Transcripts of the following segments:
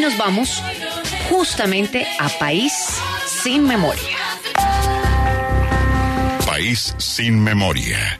nos vamos justamente a País sin Memoria. País sin Memoria.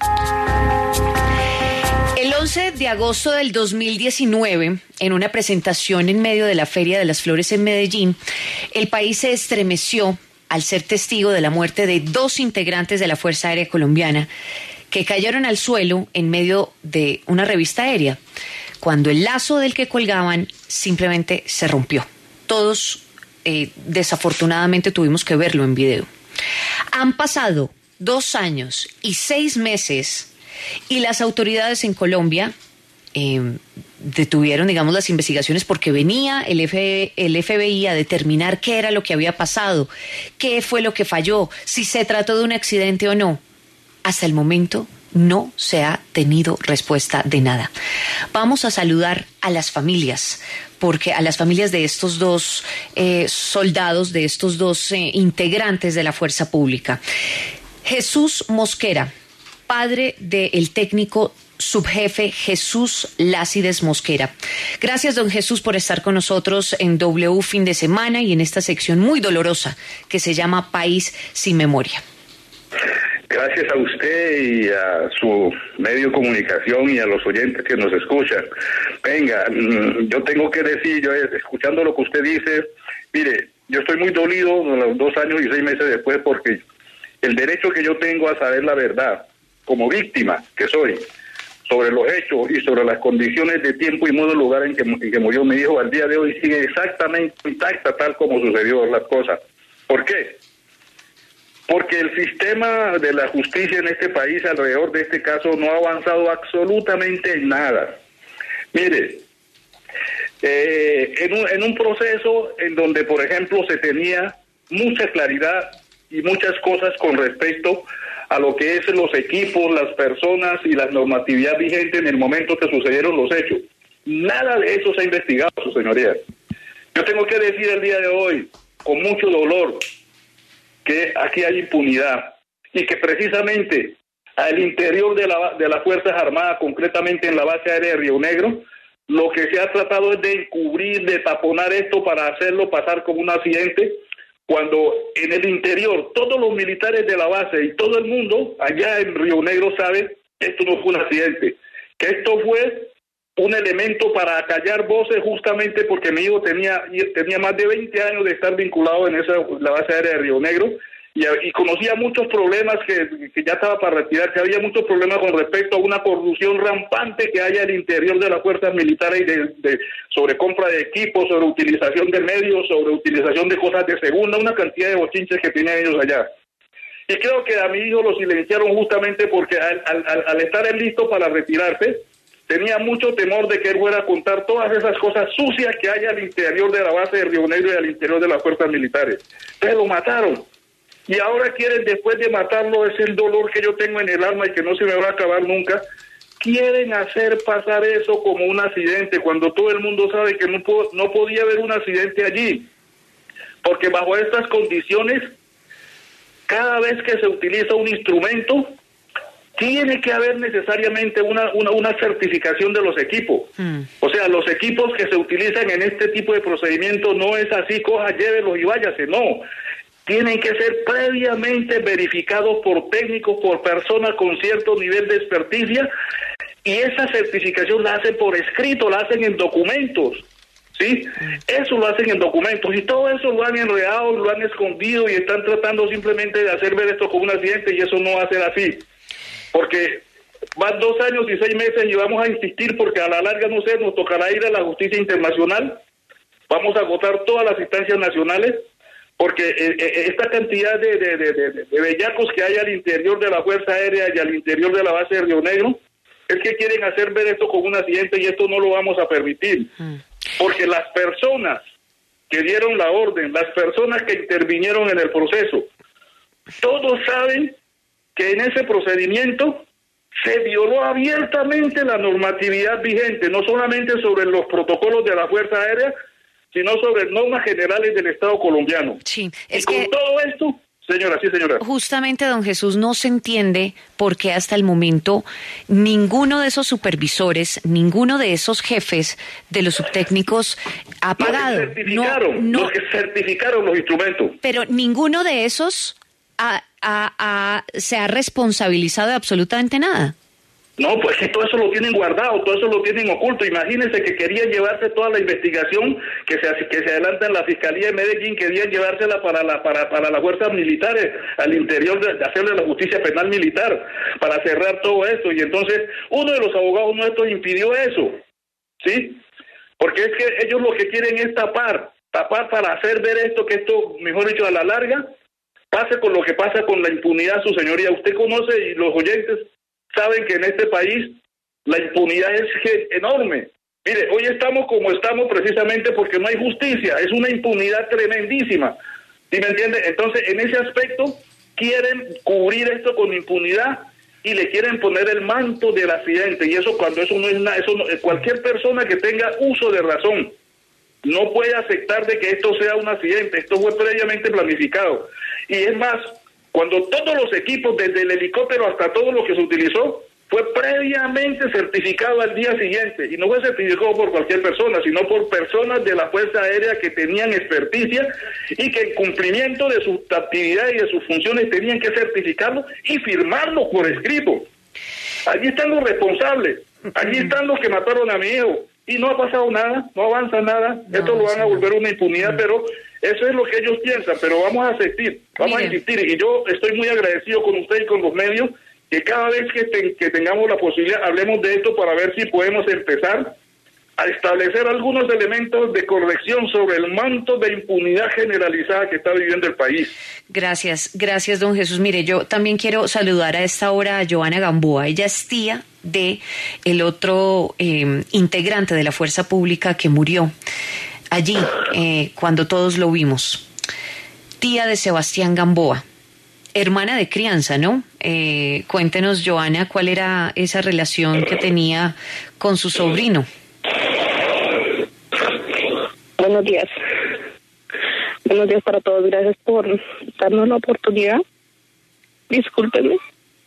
El 11 de agosto del 2019, en una presentación en medio de la Feria de las Flores en Medellín, el país se estremeció al ser testigo de la muerte de 2 integrantes de la Fuerza Aérea Colombiana que cayeron al suelo en medio de una revista aérea, cuando el lazo del que colgaban simplemente se rompió. Todos, desafortunadamente, tuvimos que verlo en video. Han pasado 2 años y 6 meses y las autoridades en Colombia detuvieron, digamos, las investigaciones porque venía el FBI a determinar qué era lo que había pasado, qué fue lo que falló, si se trató de un accidente o no. Hasta el momento no se ha tenido respuesta de nada. Vamos a saludar a las familias, porque a las familias de estos 2 soldados, de estos 2 integrantes de la fuerza pública. Jesús Mosquera, padre del técnico subjefe Jesús Lácides Mosquera. Gracias, don Jesús, por estar con nosotros en W Fin de Semana y en esta sección muy dolorosa que se llama País sin Memoria. Gracias a usted y a su medio de comunicación y a los oyentes que nos escuchan. Venga, yo tengo que decir, yo escuchando lo que usted dice, mire, yo estoy muy dolido 2 años y 6 meses después porque el derecho que yo tengo a saber la verdad, como víctima que soy, sobre los hechos y sobre las condiciones de tiempo y modo y lugar en que murió mi hijo, al día de hoy sigue exactamente intacta tal como sucedió las cosas. ¿Por qué? Porque el sistema de la justicia en este país alrededor de este caso no ha avanzado absolutamente en nada. Mire, en un proceso en donde, por ejemplo, se tenía mucha claridad y muchas cosas con respecto a lo que es los equipos, las personas y la normatividad vigente en el momento que sucedieron los hechos. Nada de eso se ha investigado, su señoría. Yo tengo que decir el día de hoy, con mucho dolor, que aquí hay impunidad y que precisamente al interior de las Fuerzas Armadas, concretamente en la base aérea de Río Negro, lo que se ha tratado es de encubrir, de taponar esto para hacerlo pasar como un accidente, cuando en el interior todos los militares de la base y todo el mundo allá en Río Negro sabe que esto no fue un accidente, que esto fue un elemento para acallar voces justamente porque mi hijo tenía más de 20 años de estar vinculado en la base aérea de Río Negro y conocía muchos problemas que ya estaba para retirarse. Había muchos problemas con respecto a una corrupción rampante que hay al interior de las fuerzas militares y sobre compra de equipos, sobre utilización de medios, sobre utilización de cosas de segunda, una cantidad de bochinches que tenían ellos allá. Y creo que a mi hijo lo silenciaron justamente porque al estar él listo para retirarse, tenía mucho temor de que él fuera a contar todas esas cosas sucias que hay al interior de la base de Río Negro y al interior de las fuerzas militares. Entonces lo mataron. Y ahora quieren, después de matarlo, es el dolor que yo tengo en el alma y que no se me va a acabar nunca, quieren hacer pasar eso como un accidente, cuando todo el mundo sabe que no podía haber un accidente allí. Porque bajo estas condiciones, cada vez que se utiliza un instrumento, tiene que haber necesariamente una certificación de los equipos. O sea, los equipos que se utilizan en este tipo de procedimientos no es así, coja, llévelos y váyase, no. Tienen que ser previamente verificados por técnicos, por personas con cierto nivel de experticia, y esa certificación la hacen por escrito, la hacen en documentos, ¿sí? Eso lo hacen en documentos, y todo eso lo han enredado, lo han escondido, y están tratando simplemente de hacer ver esto como un accidente, y eso no va a ser así. Porque van 2 años y 6 meses y vamos a insistir porque a la larga, no sé, nos tocará ir a la justicia internacional, vamos a agotar todas las instancias nacionales, porque esta cantidad de bellacos que hay al interior de la Fuerza Aérea y al interior de la base de Río Negro, es que quieren hacer ver esto como un accidente y esto no lo vamos a permitir. Porque las personas que dieron la orden, las personas que intervinieron en el proceso, todos saben que en ese procedimiento se violó abiertamente la normatividad vigente, no solamente sobre los protocolos de la Fuerza Aérea, sino sobre normas generales del Estado colombiano. Sí, y con todo esto Señora, sí, señora. Justamente, don Jesús, no se entiende por qué hasta el momento ninguno de esos supervisores, ninguno de esos jefes de los subtécnicos ha pagado. Los que certificaron los instrumentos. Pero ninguno de esos se ha responsabilizado de absolutamente nada. No, pues que todo eso lo tienen guardado, todo eso lo tienen oculto. Imagínense que querían llevarse toda la investigación que se adelanta en la Fiscalía de Medellín, querían llevársela para las fuerzas militares al interior de hacerle la justicia penal militar, para cerrar todo esto. Y entonces uno de los abogados nuestros impidió eso, ¿sí? Porque es que ellos lo que quieren es tapar para hacer ver esto, que esto, mejor dicho, a la larga, pase con lo que pasa con la impunidad, su señoría. Usted conoce, y los oyentes saben que en este país la impunidad es enorme. Mire, hoy estamos como estamos precisamente porque no hay justicia, es una impunidad tremendísima. ¿Sí me entiende? Entonces, en ese aspecto, quieren cubrir esto con impunidad y le quieren poner el manto del accidente. Y eso, cuando eso no es nada, cualquier persona que tenga uso de razón no puede aceptar de que esto sea un accidente. Esto fue previamente planificado. Y es más, cuando todos los equipos, desde el helicóptero hasta todo lo que se utilizó, fue previamente certificado al día siguiente, y no fue certificado por cualquier persona, sino por personas de la Fuerza Aérea que tenían experticia y que en cumplimiento de sus actividades y de sus funciones tenían que certificarlo y firmarlo por escrito. Allí están los responsables, allí están los que mataron a mi hijo, y no ha pasado nada, no avanza nada. Esto lo van a volver una impunidad, pero eso es lo que ellos piensan. Pero vamos a insistir, y yo estoy muy agradecido con usted y con los medios, que cada vez que tengamos la posibilidad hablemos de esto para ver si podemos empezar a establecer algunos elementos de corrección sobre el manto de impunidad generalizada que está viviendo el país. Gracias, don Jesús. Mire, yo también quiero saludar a esta hora a Joana Gamboa. Ella es tía de el otro integrante de la Fuerza Pública que murió allí cuando todos lo vimos. Tía de Sebastián Gamboa, hermana de crianza, ¿no? Cuéntenos, Joana, cuál era esa relación que tenía con su sobrino. Buenos días. Buenos días para todos. Gracias por darnos la oportunidad. Discúlpenme.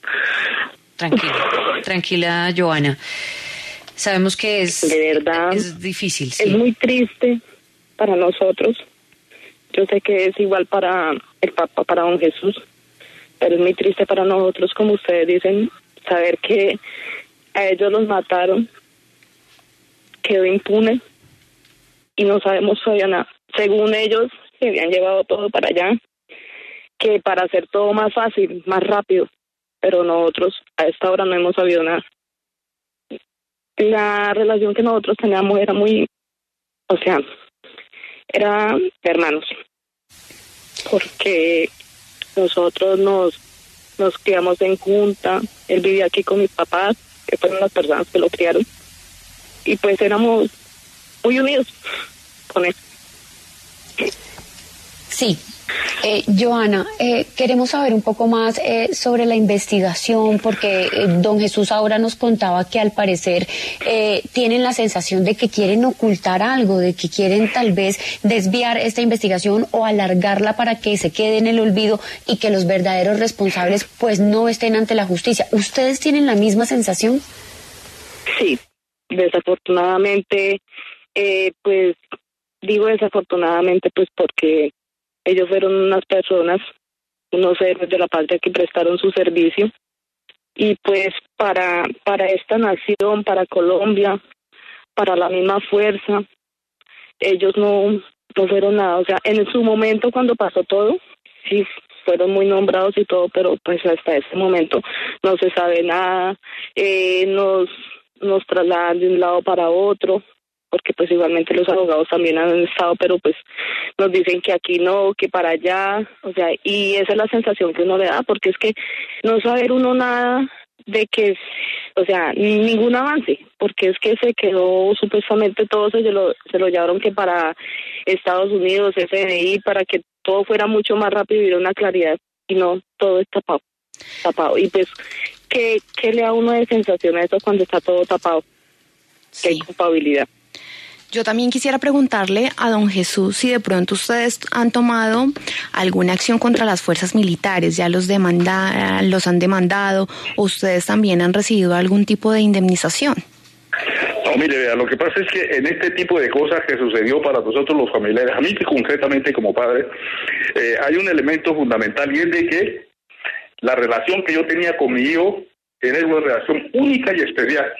Tranquila, Joana. Sabemos que de verdad, es difícil. Sí. Es muy triste para nosotros. Yo sé que es igual para el Papa, para don Jesús, pero es muy triste para nosotros, como ustedes dicen, saber que a ellos los mataron, quedó impune y no sabemos todavía nada. Según ellos, se habían llevado todo para allá, que para hacer todo más fácil, más rápido, pero nosotros a esta hora no hemos sabido nada. La relación que nosotros teníamos era muy, era hermanos, porque nosotros nos criamos en junta. Él vivía aquí con mis papás, que fueron las personas que lo criaron, y pues éramos muy unidos con él. Sí. Joana, queremos saber un poco más sobre la investigación, porque don Jesús ahora nos contaba que al parecer tienen la sensación de que quieren ocultar algo, de que quieren tal vez desviar esta investigación o alargarla para que se quede en el olvido y que los verdaderos responsables pues no estén ante la justicia. ¿Ustedes tienen la misma sensación? Sí, desafortunadamente, pues digo desafortunadamente pues porque ellos fueron unas personas, unos héroes de la patria que prestaron su servicio, y pues para esta nación, para Colombia, para la misma fuerza, ellos no fueron nada. O sea, en su momento cuando pasó todo, sí fueron muy nombrados y todo, pero pues hasta ese momento no se sabe nada. Nos trasladan de un lado para otro, porque pues igualmente los abogados también han estado, pero pues nos dicen que aquí no, que para allá, o sea, y esa es la sensación que uno le da, porque es que no saber uno nada de que, o sea, ningún avance, porque es que se quedó supuestamente todo, se lo llevaron que para Estados Unidos, FMI, para que todo fuera mucho más rápido y hubiera una claridad, y no, todo es tapado, y pues, ¿qué le da a uno de sensación a eso cuando está todo tapado? Sí. ¿Qué culpabilidad? Yo también quisiera preguntarle a don Jesús si de pronto ustedes han tomado alguna acción contra las fuerzas militares, ya los han demandado, o ustedes también han recibido algún tipo de indemnización. No, mire, vea, lo que pasa es que en este tipo de cosas que sucedió para nosotros los familiares, a mí concretamente como padre, hay un elemento fundamental, y es de que la relación que yo tenía con mi hijo era una relación única y especial.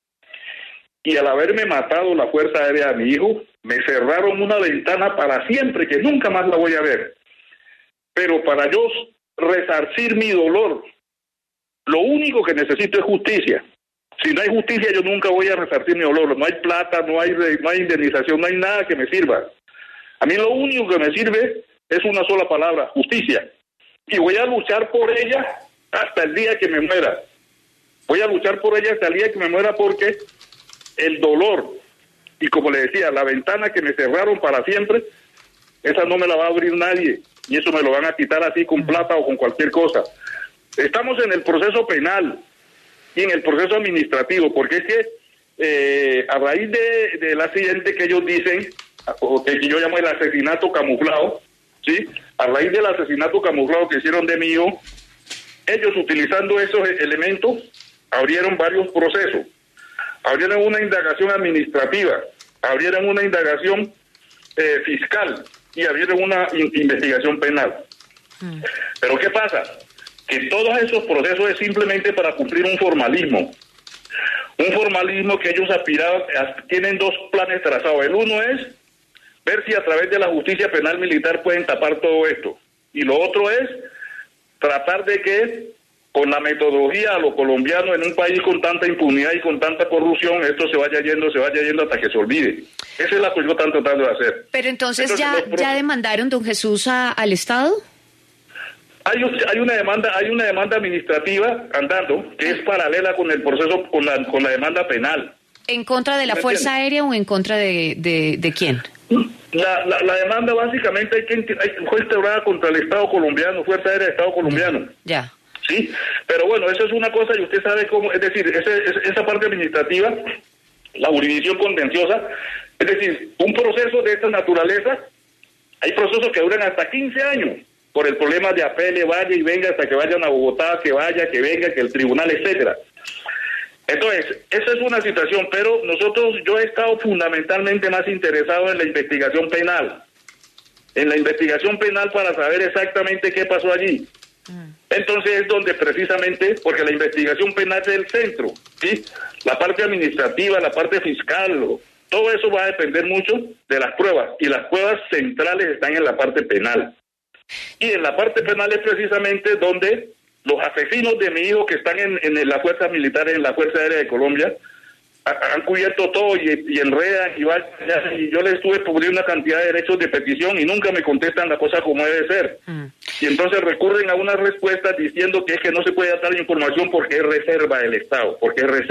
Y al haberme matado la Fuerza Aérea a mi hijo, me cerraron una ventana para siempre, que nunca más la voy a ver. Pero para yo resarcir mi dolor, lo único que necesito es justicia. Si no hay justicia, yo nunca voy a resarcir mi dolor. No hay plata, no hay indemnización, no hay nada que me sirva. A mí lo único que me sirve es una sola palabra: justicia. Y voy a luchar por ella hasta el día que me muera. Voy a luchar por ella hasta el día que me muera, porque el dolor, y como le decía, la ventana que me cerraron para siempre, esa no me la va a abrir nadie, y eso me lo van a quitar así con plata o con cualquier cosa. Estamos en el proceso penal y en el proceso administrativo, porque es que a raíz del accidente que ellos dicen, o que yo llamo el asesinato camuflado, ¿sí? A raíz del asesinato camuflado que hicieron de mi hijo, ellos, utilizando esos elementos, abrieron varios procesos. Abrieron una indagación administrativa, abrieron una indagación fiscal y abrieron una investigación penal. Pero ¿qué pasa? Que todos esos procesos es simplemente para cumplir un formalismo. Un formalismo que ellos aspiraban, tienen dos planes trazados. El uno es ver si a través de la justicia penal militar pueden tapar todo esto. Y lo otro es tratar de que, con la metodología a lo colombiano, en un país con tanta impunidad y con tanta corrupción, esto se vaya yendo hasta que se olvide. Esa es la que yo están tratando de hacer. Pero entonces ya demandaron, don Jesús, al Estado. Hay una demanda administrativa andando que es paralela con el proceso, con la demanda penal. ¿En contra de la Fuerza Aérea o en contra de quién? La demanda básicamente fue instaurada contra el Estado colombiano, Fuerza Aérea del Estado colombiano. Ya. Sí, pero bueno, eso es una cosa y usted sabe cómo, es decir, esa parte administrativa, la jurisdicción contenciosa, es decir, un proceso de esta naturaleza, hay procesos que duran hasta 15 años, por el problema de apele, vaya y venga hasta que vayan a Bogotá, que vaya, que venga, que el tribunal, etcétera. Entonces, esa es una situación, pero yo he estado fundamentalmente más interesado en la investigación penal, para saber exactamente qué pasó allí. Entonces es donde precisamente, porque la investigación penal es el centro, ¿sí? La parte administrativa, la parte fiscal, todo eso va a depender mucho de las pruebas, y las pruebas centrales están en la parte penal. Y en la parte penal es precisamente donde los asesinos de mi hijo, que están en las fuerzas militares, en la Fuerza Aérea de Colombia, han cubierto todo y enredan y yo les estuve poniendo una cantidad de derechos de petición y nunca me contestan la cosa como debe ser. Y entonces recurren a unas respuestas diciendo que es que no se puede dar información porque es reserva del Estado,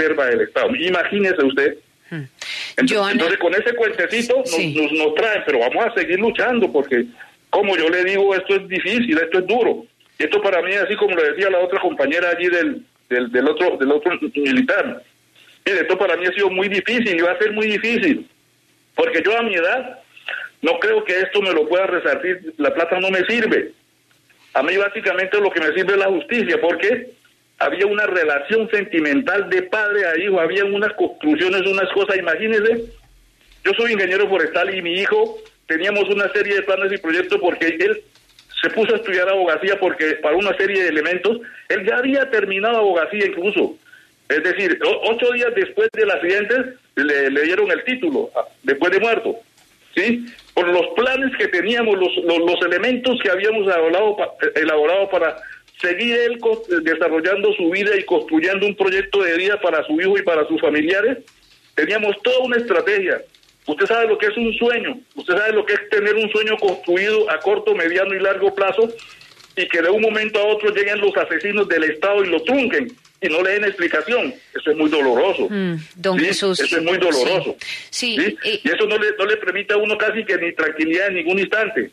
Imagínese usted. Entonces con ese cuentecito nos traen, pero vamos a seguir luchando, porque como yo le digo, esto es difícil, esto es duro. Y esto para mí, así como lo decía la otra compañera allí del otro militar, mire, esto para mí ha sido muy difícil y va a ser muy difícil, porque yo a mi edad no creo que esto me lo pueda resarcir. La plata no me sirve. A mí básicamente lo que me sirve es la justicia, porque había una relación sentimental de padre a hijo, había unas construcciones, unas cosas. Imagínense, yo soy ingeniero forestal y mi hijo teníamos una serie de planes y proyectos, porque él se puso a estudiar abogacía porque para una serie de elementos, él ya había terminado abogacía incluso. Es decir, 8 días después del accidente le dieron el título, después de muerto, ¿sí? Por los planes que teníamos, los elementos que habíamos elaborado para seguir él desarrollando su vida y construyendo un proyecto de vida para su hijo y para sus familiares, teníamos toda una estrategia. Usted sabe lo que es un sueño, usted sabe lo que es tener un sueño construido a corto, mediano y largo plazo, y que de un momento a otro lleguen los asesinos del Estado y lo trunquen y no le den explicación. Eso es muy doloroso. Don Jesús. Eso es muy doloroso. Sí. Y eso no le permite a uno casi que ni tranquilidad en ningún instante.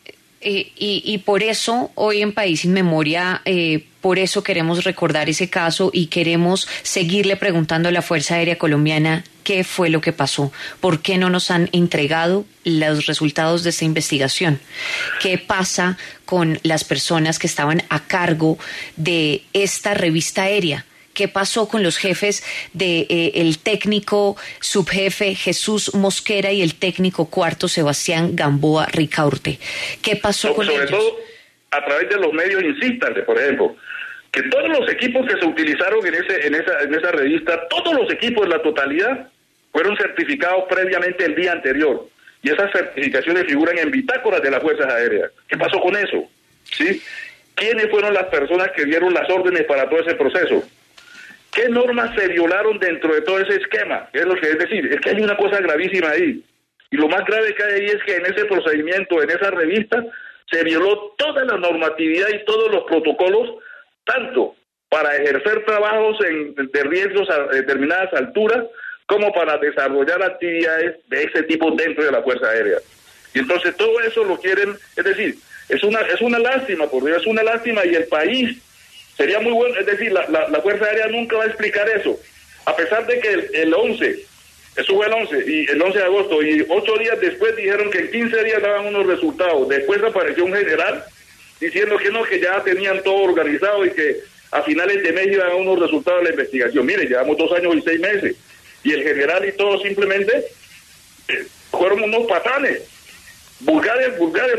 Y por eso hoy en País Sin Memoria, por eso queremos recordar ese caso y queremos seguirle preguntando a la Fuerza Aérea Colombiana ¿Qué fue lo que pasó? ¿Por qué no nos han entregado los resultados de esta investigación? ¿Qué pasa con las personas que estaban a cargo de esta revista aérea? ¿Qué pasó con los jefes el técnico subjefe Jesús Mosquera y el técnico cuarto Sebastián Gamboa Ricaurte? ¿Qué pasó con ellos? Sobre todo a través de los medios insístantes, por ejemplo, que todos los equipos que se utilizaron en esa revista, todos los equipos en la totalidad, fueron certificados previamente el día anterior. Y esas certificaciones figuran en bitácoras de las Fuerzas Aéreas. ¿Qué pasó con eso? ¿Sí? ¿Quiénes fueron las personas que dieron las órdenes para todo ese proceso? ¿Qué normas se violaron dentro de todo ese esquema? Es decir, es que hay una cosa gravísima ahí. Y lo más grave que hay ahí es que en ese procedimiento, en esa revista, se violó toda la normatividad y todos los protocolos, tanto para ejercer trabajos de riesgos a determinadas alturas, como para desarrollar actividades de ese tipo dentro de la Fuerza Aérea. Y entonces todo eso lo quieren, es decir, es una lástima, por Dios, es una lástima, y el país sería muy bueno, es decir, la Fuerza Aérea nunca va a explicar eso, a pesar de que el 11, eso fue el 11, y el 11 de agosto, y 8 días después dijeron que en 15 días daban unos resultados. Después apareció un general diciendo que no, que ya tenían todo organizado y que a finales de mes iban a unos resultados de la investigación. Mire, llevamos 2 años y 6 meses, y el general y todo simplemente fueron unos patanes, vulgares,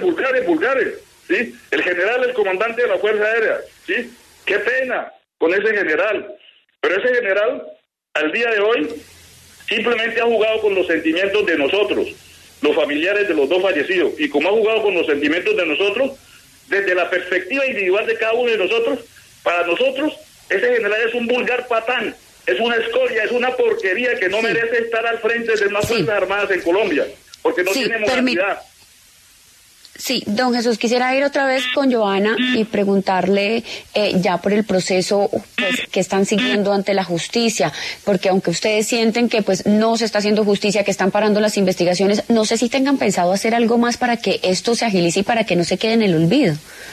¿sí? El general, el comandante de la Fuerza Aérea, ¿sí? Qué pena con ese general, pero ese general al día de hoy simplemente ha jugado con los sentimientos de nosotros, los familiares de los 2 fallecidos, y como ha jugado con los sentimientos de nosotros, desde la perspectiva individual de cada uno de nosotros, para nosotros ese general es un vulgar patán, es una escoria, es una porquería que no merece estar al frente de más Fuerzas Armadas en Colombia, porque no tiene moralidad. Sí, don Jesús, quisiera ir otra vez con Joana y preguntarle ya por el proceso pues, que están siguiendo ante la justicia, porque aunque ustedes sienten que pues no se está haciendo justicia, que están parando las investigaciones, no sé si tengan pensado hacer algo más para que esto se agilice y para que no se quede en el olvido.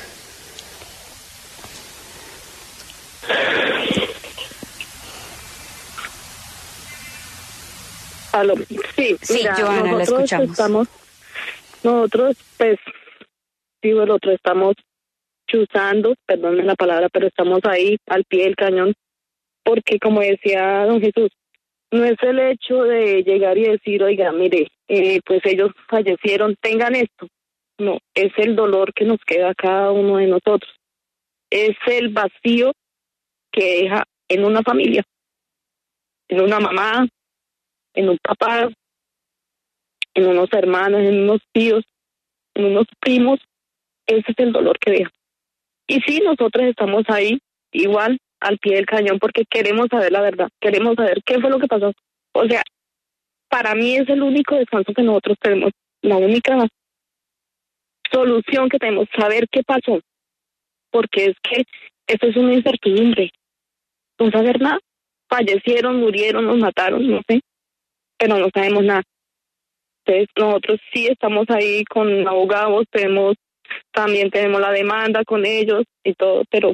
Sí, mira, Joana, la escuchamos. Nosotros, pues, digo, el otro, estamos chuzando, perdónenme la palabra, pero estamos ahí al pie del cañón, porque como decía don Jesús, no es el hecho de llegar y decir, oiga, mire, pues ellos fallecieron, tengan esto. No, es el dolor que nos queda a cada uno de nosotros. Es el vacío que deja en una familia, en una mamá, en un papá, en unos hermanos, en unos tíos, en unos primos. Ese es el dolor que deja. Y sí, nosotros estamos ahí, igual, al pie del cañón, porque queremos saber la verdad, queremos saber qué fue lo que pasó. O sea, para mí es el único descanso que nosotros tenemos, la única solución que tenemos, saber qué pasó, porque es que esto es una incertidumbre, no saber nada. Fallecieron, murieron, nos mataron, no sé, pero no sabemos nada. Entonces nosotros sí estamos ahí con abogados, también tenemos la demanda con ellos y todo, pero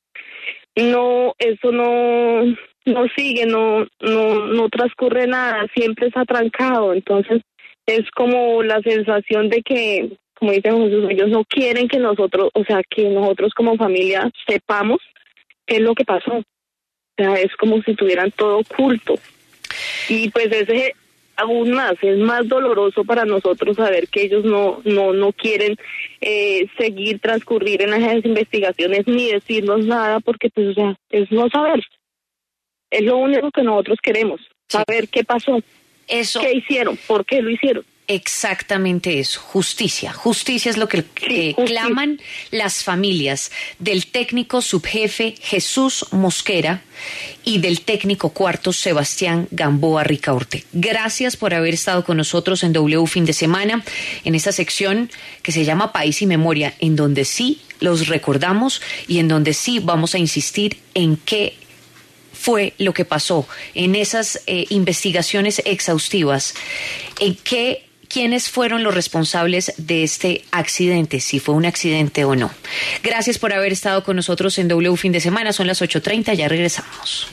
no, eso no sigue, no transcurre nada, siempre está trancado. Entonces es como la sensación de que, como dice Jesús, ellos no quieren que nosotros, o sea, que nosotros como familia sepamos qué es lo que pasó. O sea, es como si tuvieran todo oculto. Y pues ese aún más, es más doloroso para nosotros saber que ellos no quieren seguir, transcurrir en esas investigaciones ni decirnos nada, porque pues, o sea, es no saber. Es lo único que nosotros queremos, saber qué pasó, qué hicieron, por qué lo hicieron. Exactamente eso, justicia. Justicia es lo que claman las familias del técnico subjefe Jesús Mosquera y del técnico cuarto Sebastián Gamboa Ricaurte. Gracias por haber estado con nosotros en W Fin de Semana, en esta sección que se llama País y Memoria, en donde sí los recordamos y en donde sí vamos a insistir en qué fue lo que pasó en esas investigaciones exhaustivas, en quiénes fueron los responsables de este accidente, si fue un accidente o no. Gracias por haber estado con nosotros en W Fin de Semana, son las 8:30, ya regresamos.